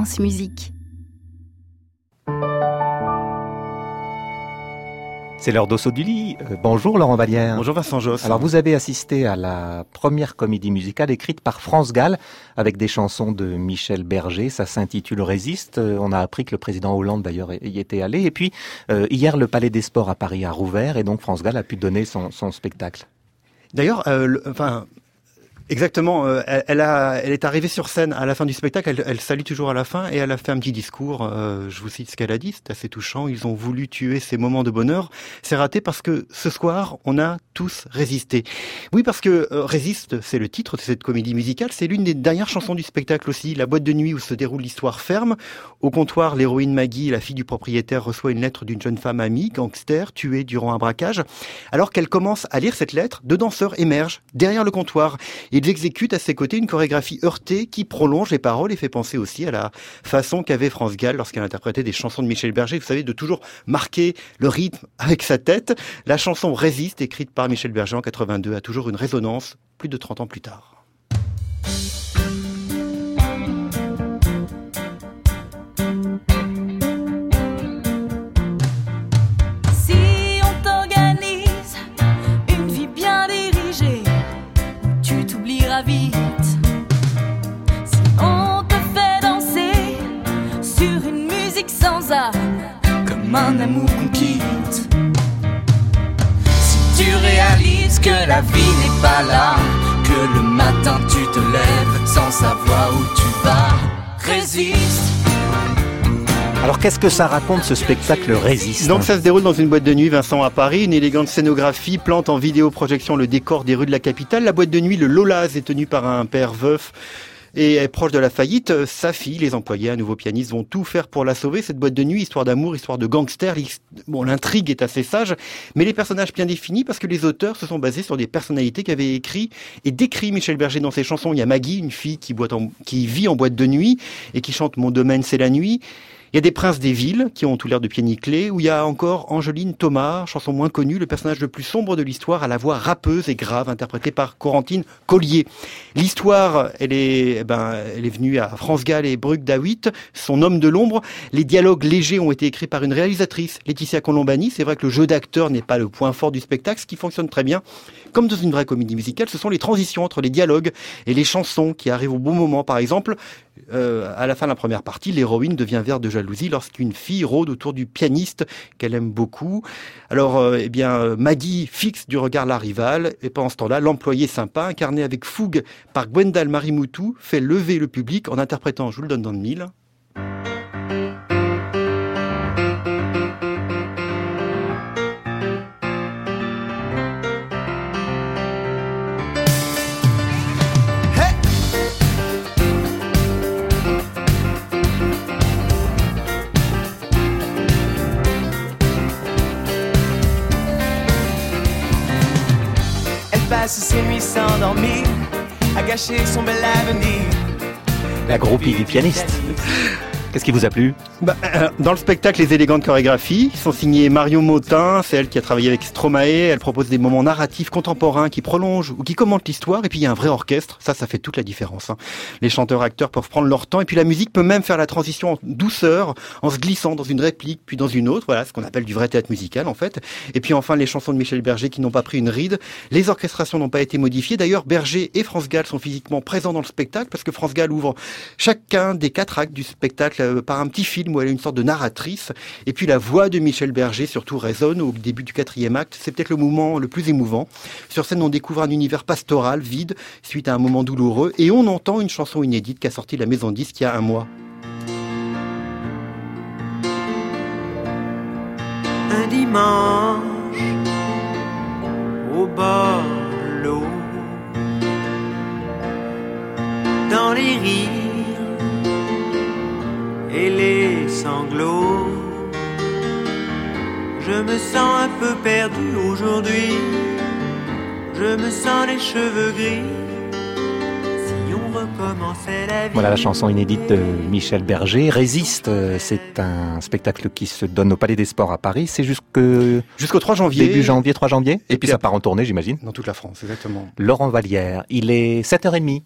France Musique. C'est l'heure d'Osso du lit. Bonjour Laurent Vallière. Bonjour Vincent Josse. Alors vous avez assisté à la première comédie musicale écrite par France Gall avec des chansons de Michel Berger. Ça s'intitule Résiste. On a appris que le président Hollande d'ailleurs y était allé. Et puis hier le Palais des Sports à Paris a rouvert et donc France Gall a pu donner son spectacle. D'ailleurs, exactement, elle est arrivée sur scène à la fin du spectacle, elle salue toujours à la fin et elle a fait un petit discours, je vous cite ce qu'elle a dit, c'est assez touchant, ils ont voulu tuer ces moments de bonheur, c'est raté parce que ce soir, on a tous résisté. Oui, parce que Résiste, c'est le titre de cette comédie musicale, c'est l'une des dernières chansons du spectacle aussi, la boîte de nuit où se déroule l'histoire ferme. Au comptoir, l'héroïne Maggie, la fille du propriétaire, reçoit une lettre d'une jeune femme amie, gangster, tuée durant un braquage. Alors qu'elle commence à lire cette lettre, deux danseurs émergent derrière le comptoir. Ils exécutent à ses côtés une chorégraphie heurtée qui prolonge les paroles et fait penser aussi à la façon qu'avait France Gall lorsqu'elle interprétait des chansons de Michel Berger. Vous savez, de toujours marquer le rythme avec sa tête. La chanson Résiste, écrite par Michel Berger en 82, a toujours une résonance plus de 30 ans plus tard. Vite. Si on te fait danser sur une musique sans âme, comme un amour qu'on quitte. Si tu réalises que la vie n'est pas là, que le matin tu te lèves sans savoir où tu vas, résiste. Alors qu'est-ce que ça raconte ce spectacle Résiste ? Donc ça se déroule dans une boîte de nuit, Vincent, à Paris. Une élégante scénographie plante en vidéoprojection le décor des rues de la capitale. La boîte de nuit, le Lolaz, est tenue par un père veuf et est proche de la faillite. Sa fille, les employés, un nouveau pianiste, vont tout faire pour la sauver. Cette boîte de nuit, histoire d'amour, histoire de gangster. Bon, l'intrigue est assez sage, mais les personnages bien définis parce que les auteurs se sont basés sur des personnalités qu'avait écrit et décrit Michel Berger dans ses chansons. Il y a Maggie, une fille qui vit en boîte de nuit et qui chante « Mon domaine, c'est la nuit ». Il y a des princes des villes qui ont tout l'air de pieds nickelés, où il y a encore Angeline Thomas, chanson moins connue, le personnage le plus sombre de l'histoire, à la voix rappeuse et grave, interprétée par Corentine Collier. L'histoire, elle est venue à France Gall et Bruk Dawit, son homme de l'ombre. Les dialogues légers ont été écrits par une réalisatrice, Laetitia Colombani. C'est vrai que le jeu d'acteur n'est pas le point fort du spectacle, ce qui fonctionne très bien. Comme dans une vraie comédie musicale, ce sont les transitions entre les dialogues et les chansons qui arrivent au bon moment. Par exemple, à la fin de la première partie, l'héroïne devient verte de jalousie lorsqu'une fille rôde autour du pianiste qu'elle aime beaucoup. Alors, Maggie fixe du regard la rivale, et pendant ce temps-là, l'employé sympa, incarné avec fougue par Gwendal Marimoutou, fait lever le public en interprétant, je vous le donne dans le mille, passe ses nuits sans dormir, à gâcher son bel avenir. La groupie du pianiste. Qu'est-ce qui vous a plu ? Dans le spectacle, les élégantes chorégraphies sont signées Marion Motin, c'est elle qui a travaillé avec Stromae. Elle propose des moments narratifs contemporains qui prolongent ou qui commentent l'histoire. Et puis il y a un vrai orchestre, ça fait toute la différence. Les chanteurs-acteurs peuvent prendre leur temps. Et puis la musique peut même faire la transition en douceur, en se glissant dans une réplique puis dans une autre. Voilà ce qu'on appelle du vrai théâtre musical en fait. Et puis enfin les chansons de Michel Berger qui n'ont pas pris une ride. Les orchestrations n'ont pas été modifiées. D'ailleurs, Berger et France Gall sont physiquement présents dans le spectacle parce que France Gall ouvre chacun des 4 actes du spectacle par un petit film où elle est une sorte de narratrice. Et puis la voix de Michel Berger surtout résonne au début du 4e acte. C'est peut-être le moment le plus émouvant. Sur scène, on découvre un univers pastoral, vide, suite à un moment douloureux. Et on entend une chanson inédite qu'a sorti la maison de disques il y a un mois. Un dimanche, au bord de l'eau, dans les rires et les sanglots, je me sens un peu perdu aujourd'hui, je me sens les cheveux gris. Si on recommençait la vie. Voilà la chanson inédite de Michel Berger. Résiste, c'est un spectacle qui se donne au Palais des Sports à Paris. C'est jusqu'au 3 janvier. Début janvier, 3 janvier. Et puis ça part en tournée, j'imagine. Dans toute la France, exactement. Laurent Vallière, il est 7h30.